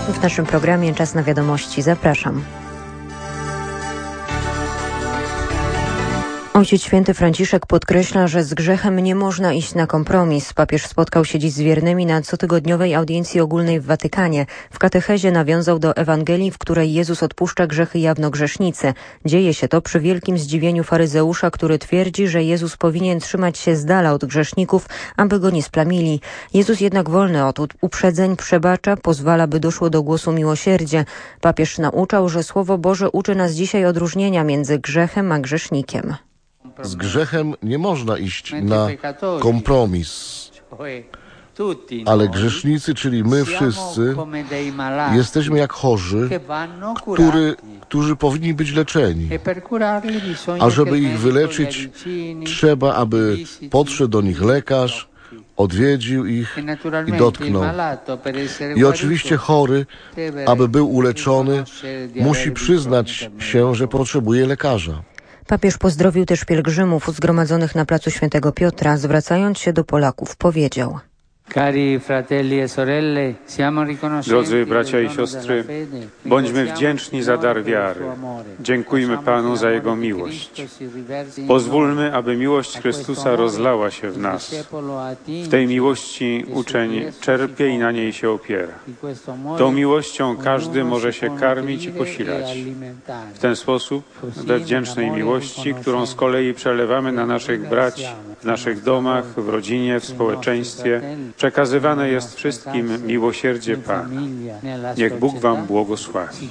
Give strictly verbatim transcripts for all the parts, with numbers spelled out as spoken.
W naszym programie Czas na wiadomości. Zapraszam. Ojciec Święty Franciszek podkreśla, że z grzechem nie można iść na kompromis. Papież spotkał się dziś z wiernymi na cotygodniowej audiencji ogólnej w Watykanie. W katechezie nawiązał do Ewangelii, w której Jezus odpuszcza grzechy jawnogrzesznicy. Dzieje się to przy wielkim zdziwieniu faryzeusza, który twierdzi, że Jezus powinien trzymać się z dala od grzeszników, aby go nie splamili. Jezus jednak wolny od uprzedzeń przebacza, pozwala, by doszło do głosu miłosierdzie. Papież nauczał, że Słowo Boże uczy nas dzisiaj odróżnienia między grzechem a grzesznikiem. Z grzechem nie można iść na kompromis, ale grzesznicy, czyli my wszyscy, jesteśmy jak chorzy, który, którzy powinni być leczeni. A żeby ich wyleczyć, trzeba, aby podszedł do nich lekarz, odwiedził ich i dotknął. I oczywiście chory, aby był uleczony, musi przyznać się, że potrzebuje lekarza. Papież pozdrowił też pielgrzymów zgromadzonych na placu Świętego Piotra. Zwracając się do Polaków, powiedział: Drodzy bracia i siostry, bądźmy wdzięczni za dar wiary. Dziękujmy Panu za Jego miłość. Pozwólmy, aby miłość Chrystusa rozlała się w nas. W tej miłości uczeń czerpie i na niej się opiera. Tą miłością każdy może się karmić i posilać. W ten sposób, we wdzięcznej miłości, którą z kolei przelewamy na naszych braci, w naszych domach, w rodzinie, w społeczeństwie, przekazywane jest wszystkim miłosierdzie Pana. Niech Bóg wam błogosławi.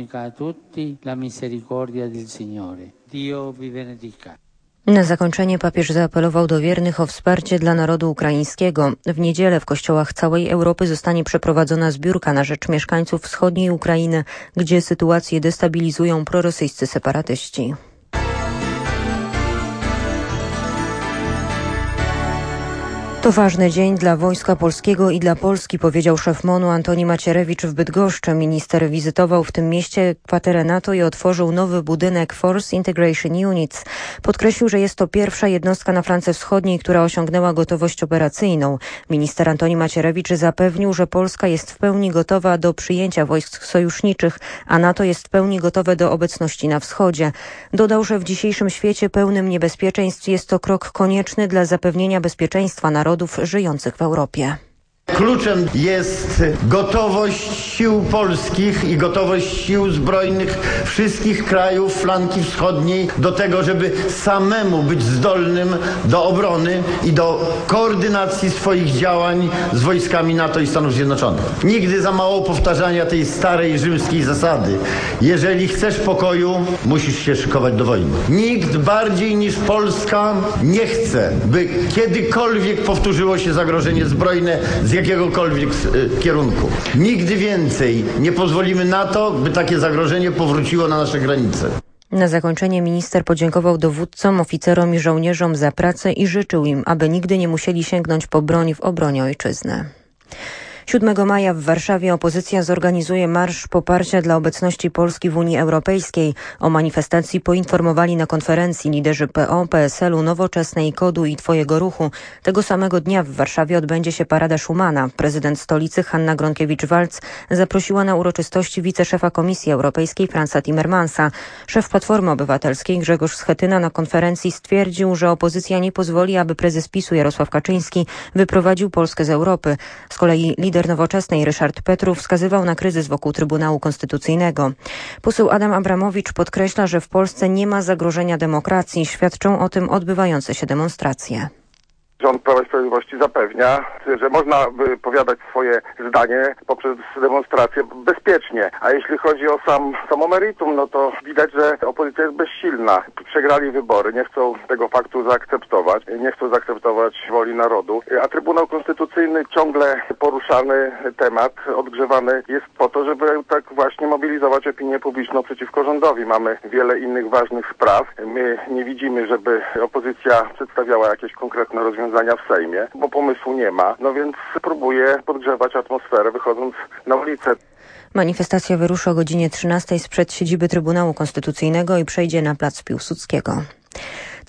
Na zakończenie papież zaapelował do wiernych o wsparcie dla narodu ukraińskiego. W niedzielę w kościołach całej Europy zostanie przeprowadzona zbiórka na rzecz mieszkańców wschodniej Ukrainy, gdzie sytuację destabilizują prorosyjscy separatyści. To ważny dzień dla Wojska Polskiego i dla Polski, powiedział szef MON-u Antoni Macierewicz w Bydgoszczy. Minister wizytował w tym mieście kwaterę NATO i otworzył nowy budynek Force Integration Units. Podkreślił, że jest to pierwsza jednostka na flance wschodniej, która osiągnęła gotowość operacyjną. Minister Antoni Macierewicz zapewnił, że Polska jest w pełni gotowa do przyjęcia wojsk sojuszniczych, a NATO jest w pełni gotowe do obecności na wschodzie. Dodał, że w dzisiejszym świecie pełnym niebezpieczeństw jest to krok konieczny dla zapewnienia bezpieczeństwa narodów żyjących w Europie. Kluczem jest gotowość sił polskich i gotowość sił zbrojnych wszystkich krajów flanki wschodniej do tego, żeby samemu być zdolnym do obrony i do koordynacji swoich działań z wojskami NATO i Stanów Zjednoczonych. Nigdy za mało powtarzania tej starej rzymskiej zasady. Jeżeli chcesz pokoju, musisz się szykować do wojny. Nikt bardziej niż Polska nie chce, by kiedykolwiek powtórzyło się zagrożenie zbrojne z jakiegokolwiek kierunku. Nigdy więcej nie pozwolimy na to, by takie zagrożenie powróciło na nasze granice. Na zakończenie minister podziękował dowódcom, oficerom i żołnierzom za pracę i życzył im, aby nigdy nie musieli sięgnąć po broń w obronie ojczyzny. siódmego maja w Warszawie opozycja zorganizuje marsz poparcia dla obecności Polski w Unii Europejskiej. O manifestacji poinformowali na konferencji liderzy P O, P S L u, Nowoczesnej, Kodu i Twojego Ruchu. Tego samego dnia w Warszawie odbędzie się Parada Schumana. Prezydent stolicy Hanna Gronkiewicz-Waltz zaprosiła na uroczystości wiceszefa Komisji Europejskiej Franza Timmermansa. Szef Platformy Obywatelskiej Grzegorz Schetyna na konferencji stwierdził, że opozycja nie pozwoli, aby prezes PiSu Jarosław Kaczyński wyprowadził Polskę z Europy. Z kolei lider Nowoczesnej Ryszard Petru wskazywał na kryzys wokół Trybunału Konstytucyjnego. Poseł Adam Abramowicz podkreśla, że w Polsce nie ma zagrożenia demokracji. Świadczą o tym odbywające się demonstracje. Rząd Prawa i Sprawiedliwości zapewnia, że można wypowiadać swoje zdanie poprzez demonstrację bezpiecznie. A jeśli chodzi o sam, samo meritum, no to widać, że opozycja jest bezsilna. Przegrali wybory, nie chcą tego faktu zaakceptować, nie chcą zaakceptować woli narodu. A Trybunał Konstytucyjny ciągle poruszany temat, odgrzewany jest po to, żeby tak właśnie mobilizować opinię publiczną przeciwko rządowi. Mamy wiele innych ważnych spraw. My nie widzimy, żeby opozycja przedstawiała jakieś konkretne rozwiązania w Sejmie, bo pomysłu nie ma, no więc próbuje podgrzewać atmosferę, wychodząc na ulicę. Manifestacja wyruszy o godzinie trzynastej sprzed siedziby Trybunału Konstytucyjnego i przejdzie na plac Piłsudskiego.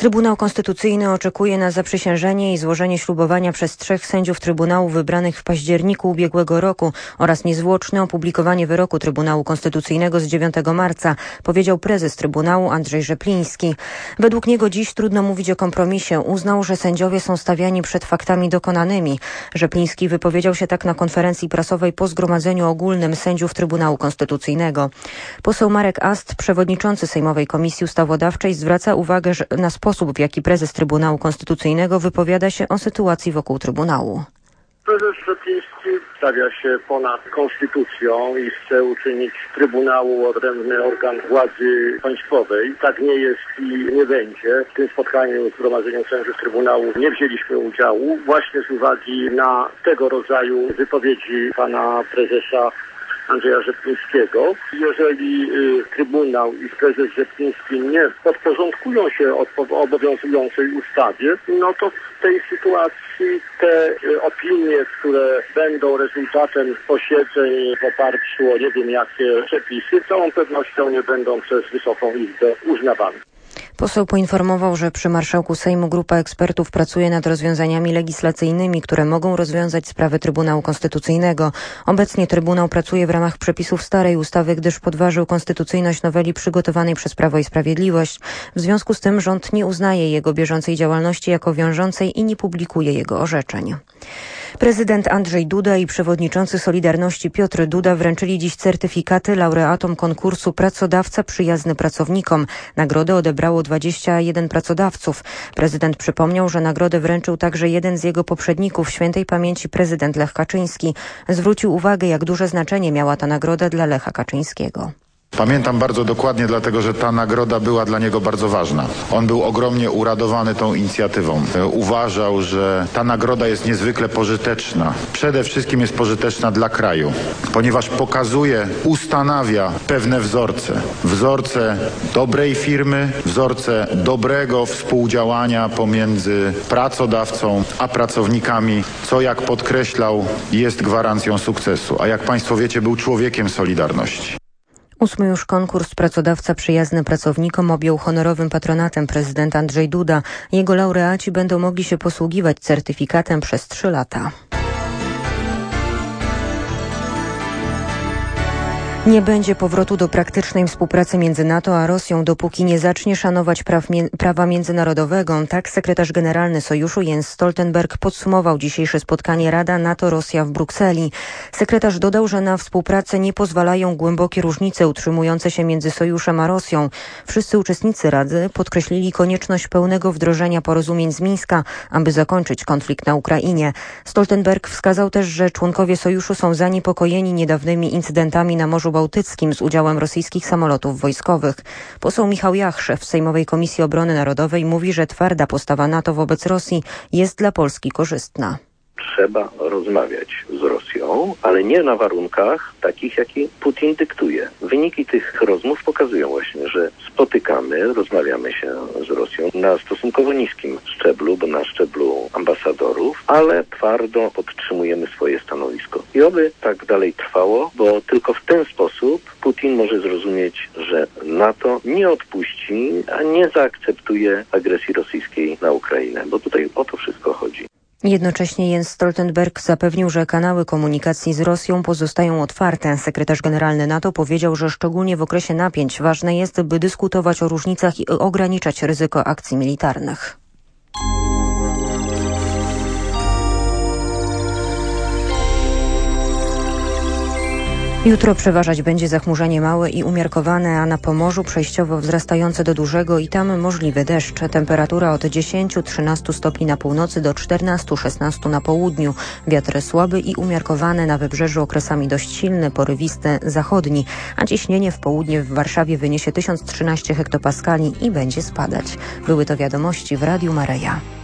Trybunał Konstytucyjny oczekuje na zaprzysiężenie i złożenie ślubowania przez trzech sędziów Trybunału wybranych w październiku ubiegłego roku oraz niezwłoczne opublikowanie wyroku Trybunału Konstytucyjnego z dziewiątego marca, powiedział prezes Trybunału Andrzej Rzepliński. Według niego dziś trudno mówić o kompromisie. Uznał, że sędziowie są stawiani przed faktami dokonanymi. Rzepliński wypowiedział się tak na konferencji prasowej po Zgromadzeniu Ogólnym Sędziów Trybunału Konstytucyjnego. Poseł Marek Ast, przewodniczący Sejmowej Komisji Ustawodawczej, zwraca uwagę na sposób, w jaki prezes Trybunału Konstytucyjnego wypowiada się o sytuacji wokół Trybunału. Prezes Rzepliński stawia się ponad konstytucją i chce uczynić z Trybunału odrębny organ władzy państwowej. Tak nie jest i nie będzie. W tym spotkaniu w Zgromadzeniu Sędziów Trybunału nie wzięliśmy udziału właśnie z uwagi na tego rodzaju wypowiedzi pana prezesa Andrzeja Rzeplińskiego. Jeżeli y, Trybunał i prezes Rzepliński nie podporządkują się odpo- obowiązującej ustawie, no to w tej sytuacji te y, opinie, które będą rezultatem posiedzeń w oparciu o nie wiem jakie przepisy, z całą pewnością nie będą przez Wysoką Izbę uznawane. Poseł poinformował, że przy marszałku Sejmu grupa ekspertów pracuje nad rozwiązaniami legislacyjnymi, które mogą rozwiązać sprawę Trybunału Konstytucyjnego. Obecnie Trybunał pracuje w ramach przepisów starej ustawy, gdyż podważył konstytucyjność noweli przygotowanej przez Prawo i Sprawiedliwość. W związku z tym rząd nie uznaje jego bieżącej działalności jako wiążącej i nie publikuje jego orzeczeń. Prezydent Andrzej Duda i przewodniczący Solidarności Piotr Duda wręczyli dziś certyfikaty laureatom konkursu Pracodawca Przyjazny Pracownikom. Nagrodę odebrało dwadzieścia jeden pracodawców. Prezydent przypomniał, że nagrodę wręczył także jeden z jego poprzedników, świętej pamięci prezydent Lech Kaczyński. Zwrócił uwagę, jak duże znaczenie miała ta nagroda dla Lecha Kaczyńskiego. Pamiętam bardzo dokładnie, dlatego że ta nagroda była dla niego bardzo ważna. On był ogromnie uradowany tą inicjatywą. Uważał, że ta nagroda jest niezwykle pożyteczna. Przede wszystkim jest pożyteczna dla kraju, ponieważ pokazuje, ustanawia pewne wzorce. Wzorce dobrej firmy, wzorce dobrego współdziałania pomiędzy pracodawcą a pracownikami, co, jak podkreślał, jest gwarancją sukcesu. A jak Państwo wiecie, był człowiekiem Solidarności. Ósmy już konkurs Pracodawca Przyjazny Pracownikom objął honorowym patronatem prezydent Andrzej Duda. Jego laureaci będą mogli się posługiwać certyfikatem przez trzy lata. Nie będzie powrotu do praktycznej współpracy między NATO a Rosją, dopóki nie zacznie szanować praw, prawa międzynarodowego. Tak sekretarz generalny Sojuszu Jens Stoltenberg podsumował dzisiejsze spotkanie Rada NATO-Rosja w Brukseli. Sekretarz dodał, że na współpracę nie pozwalają głębokie różnice utrzymujące się między Sojuszem a Rosją. Wszyscy uczestnicy Rady podkreślili konieczność pełnego wdrożenia porozumień z Mińska, aby zakończyć konflikt na Ukrainie. Stoltenberg wskazał też, że członkowie Sojuszu są zaniepokojeni niedawnymi incydentami na Morzu Bałtyckim z udziałem rosyjskich samolotów wojskowych. Poseł Michał Jach, szef Sejmowej Komisji Obrony Narodowej, mówi, że twarda postawa NATO wobec Rosji jest dla Polski korzystna. Trzeba rozmawiać z Rosją, ale nie na warunkach takich, jakie Putin dyktuje. Wyniki tych rozmów pokazują właśnie, że spotykamy, rozmawiamy się z Rosją na stosunkowo niskim szczeblu, bo na szczeblu ambasadorów, ale twardo podtrzymujemy swoje stanowisko. I oby tak dalej trwało, bo tylko w ten sposób Putin może zrozumieć, że NATO nie odpuści, a nie zaakceptuje agresji rosyjskiej na Ukrainę, bo tutaj o to wszystko chodzi. Jednocześnie Jens Stoltenberg zapewnił, że kanały komunikacji z Rosją pozostają otwarte. Sekretarz generalny NATO powiedział, że szczególnie w okresie napięć ważne jest, by dyskutować o różnicach i ograniczać ryzyko akcji militarnych. Jutro przeważać będzie zachmurzenie małe i umiarkowane, a na Pomorzu przejściowo wzrastające do dużego i tam możliwy deszcz. Temperatura od dziesięć do trzynastu stopni na północy do czternastu do szesnastu na południu. Wiatr słaby i umiarkowany, na wybrzeżu okresami dość silny, porywisty, zachodni, a ciśnienie w południe w Warszawie wyniesie tysiąc trzynaście hektopaskali i będzie spadać. Były to wiadomości w Radiu Maryja.